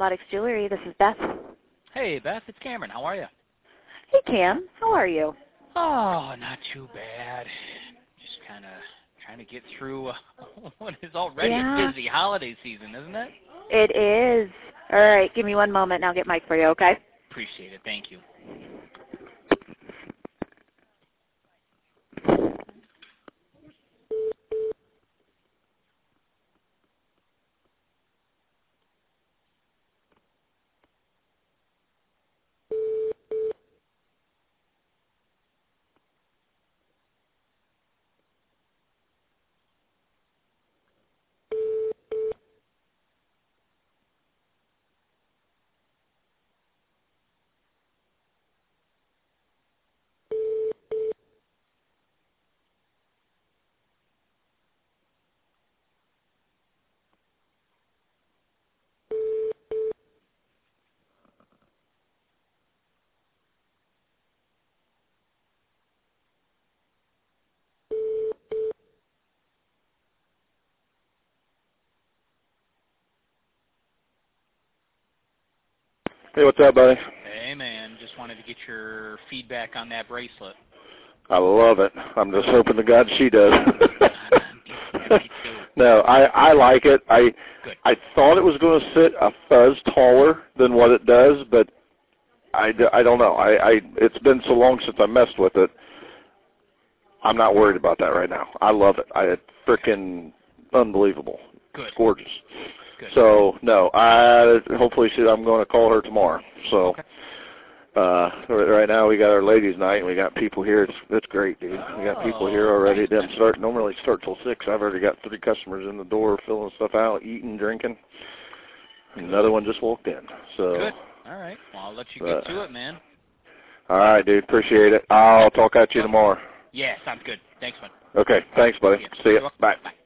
Exotics Jewelry. This is Beth. Hey, Beth, it's Cameron. How are you? Hey, Cam. How are you? Oh, not too bad. Just kind of trying to get through what is already a busy holiday season, isn't it? It is. All right, give me one moment and I'll get Mike for you, okay? Appreciate it. Thank you. Hey, what's up, buddy? Hey, man. Just wanted to get your feedback on that bracelet. I love it. I'm just hoping to God she does. Me too. No, I like it. I thought it was going to sit a fuzz taller than what it does, but I don't know. It's been so long since I messed with it. I'm not worried about that right now. I love it. It's freaking unbelievable. Good. It's gorgeous. Good. So, no, hopefully I'm going to call her tomorrow. So, okay. Right now we got our ladies' night, and we got people here. It's great, dude. We got people here already. It doesn't normally start till 6. I've already got 3 customers in the door filling stuff out, eating, drinking. Another one just walked in. So good. All right. Well, I'll let you get to it, man. All right, dude. Appreciate it. I'll talk at you tomorrow. Yeah, sounds good. Thanks, man. Okay. Thanks, buddy. See ya. Bye. Bye.